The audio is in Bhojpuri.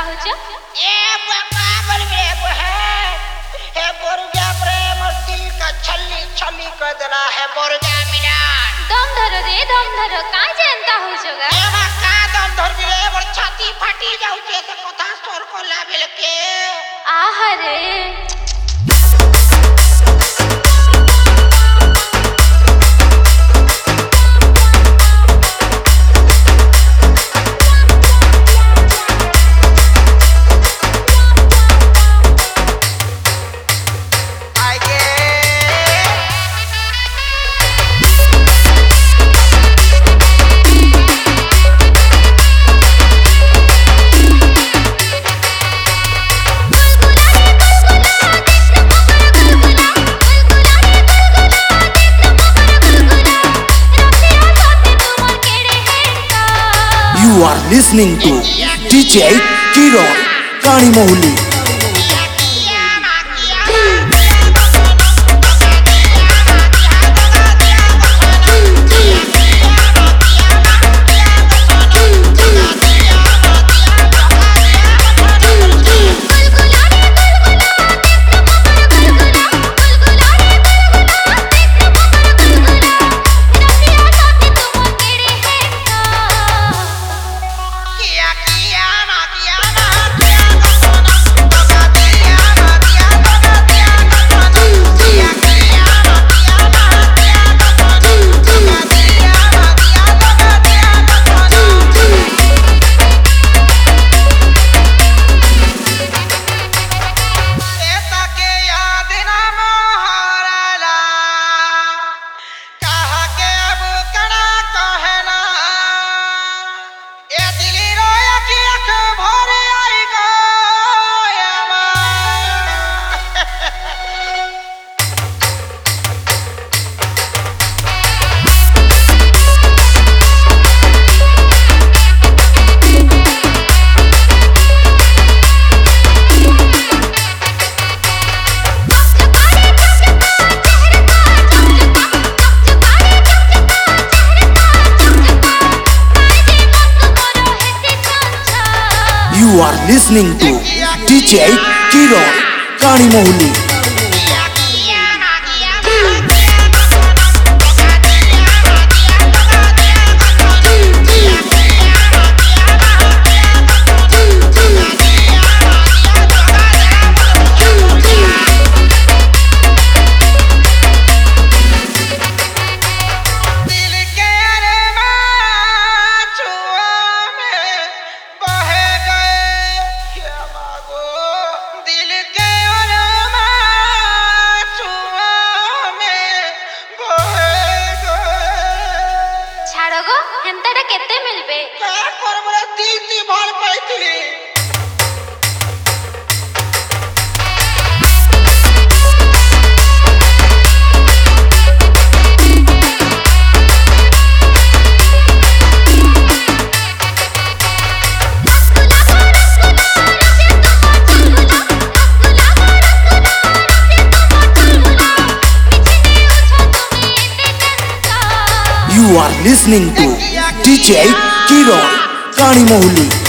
होच ए बाबा बलबे है बोरुगा प्रेम और दिल का छल्ली छल्ली कर देला है बोरुगा मिलन दम धर रे दम धर का जानता होचगा ए बा का दम धर रे और छाती फाटी जाउचे से कथा स्वर को लाबेल के आहा रे You are listening to DJ Kiron Kani Mohli. You are listening to DJ Kiron Kani Mohli. केते मिलबे का करबरे दीदी भर पाइतली You are listening to DJ Kiron Kani Mohli.